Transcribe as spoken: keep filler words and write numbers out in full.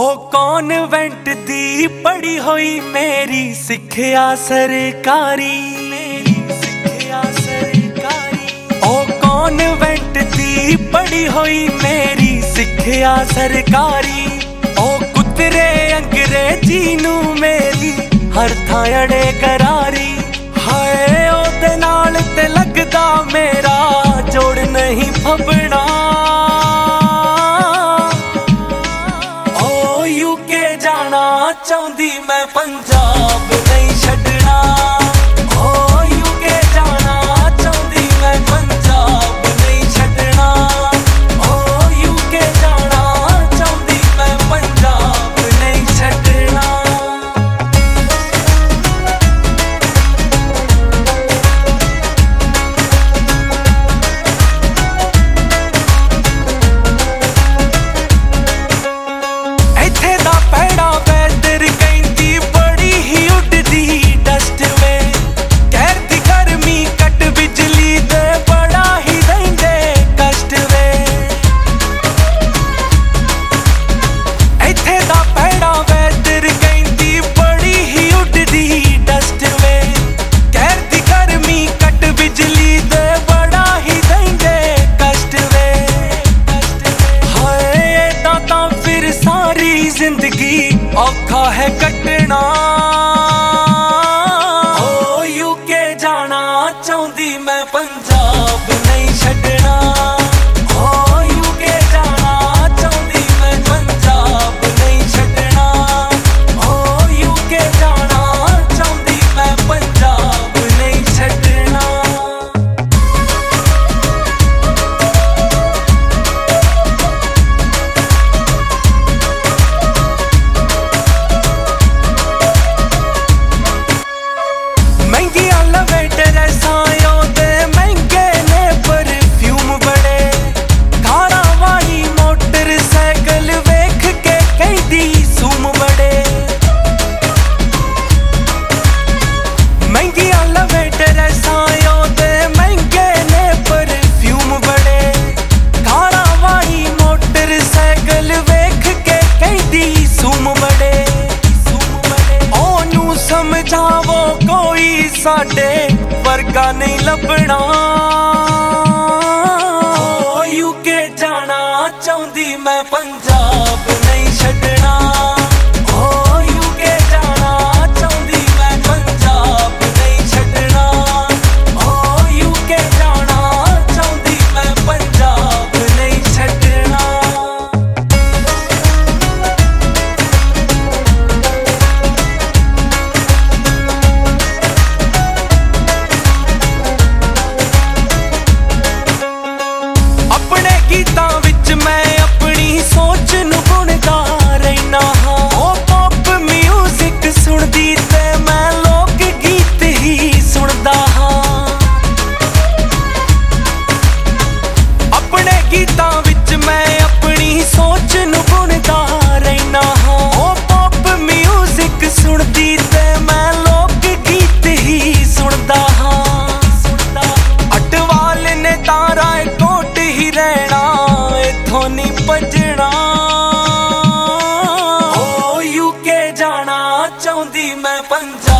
Convent दी पढ़ी होई मेरी सिक्ख्या सरकारी, मेरी सिक्ख्या सरकारी। ओ कॉन्वेंट दी पढ़ी होई मेरी सिक्ख्या सरकारी। ओ कुतरे अंग्रेजी नू मेरी हर थां अड़े करारी। हाय ओदे नाल ते लगदा मेरा जोड़ नहीं फबना। चाहती मैं पंजाब नहीं छड़ना। ओ यूके जाना चाहती मैं पंजाब नहीं छड़ना। ओ यूके जाना चाहती मैं पंजाब नहीं छड़ना। इत्थे दा पैड़ा जिंदगी औखा है कटना। ओ यूके जाना चाहती मैं पंजाब नहीं छड़ना। ओ यूके जाना चाहती मैं पंजाब नहीं छड़ना। ओ यूके जाना चाहती मैं पंजाब नहीं छड़ना। समझावो कोई साडे वर्गा नहीं लभना। ओ यूके जाना चाहती मैं पंजाब नहीं छड़ना। ओ यूके जाना चाहती मैं पंजाब नहीं छड़ना। ओ यूके जाना चाहती मैं पंजाब नहीं छड़ना। गीतां विच मैं अपनी सोच नू बुनदा रहना हां। ओ पॉप म्यूजिक सुनदी ते मैं लोक गीत ही सुनदा हां। अपने गीतां विच मैं अपनी सोच नू बुनदा रहना हां। ओ पॉप म्यूजिक सुनदी ते मैं लोक गीत ही सुनदा हां। अटवाल ने तारा कोट ही रहना नहीं भजना। ओ यूके जाना चाहती मैं पंजाब